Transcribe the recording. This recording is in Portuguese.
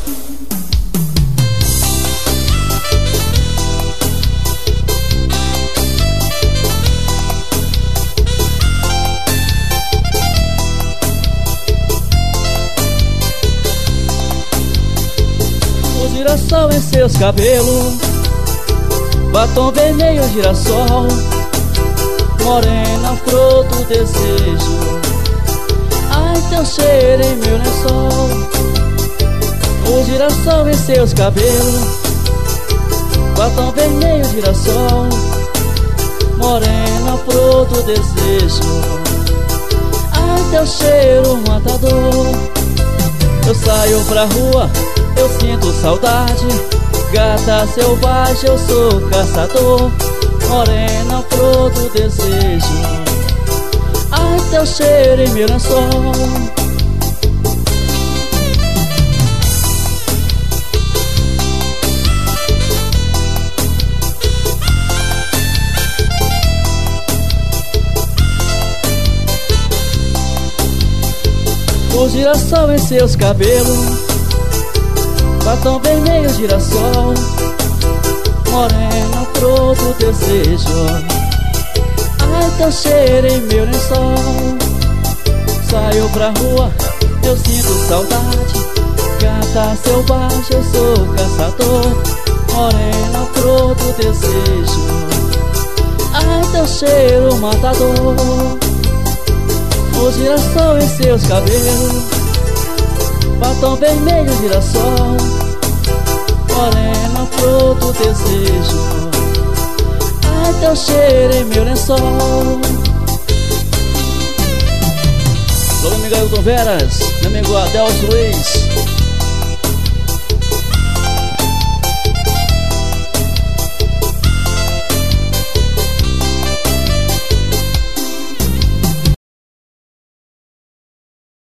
Girassol em seus cabelos, batom vermelho, girassol, morena, flor do desejo. Ai, teu cheiro em meu lençol. O girassol em seus cabelos, batom vermelho, girassol, morena, flor do desejo. Ai, teu cheiro matador. Eu saio pra rua, eu sinto saudade, gata selvagem, eu sou caçador, morena, flor do desejo. Ai, teu cheiro em meu lençol. O girassol em seus cabelos, batom vermelho, girassol, morena, flor do desejo. Ai, teu cheiro em meu lençol. Saio pra rua, eu sinto saudade, gata selvagem, eu sou caçador, morena, flor do desejo. Ai, teu cheiro matador. O girassol em seus cabelos, batom vermelho, girassol, morena, flor do desejo. Ai, teu cheiro em meu lençol. Alô, amigo Ailton Veras, meu amigo Adelso Luiz,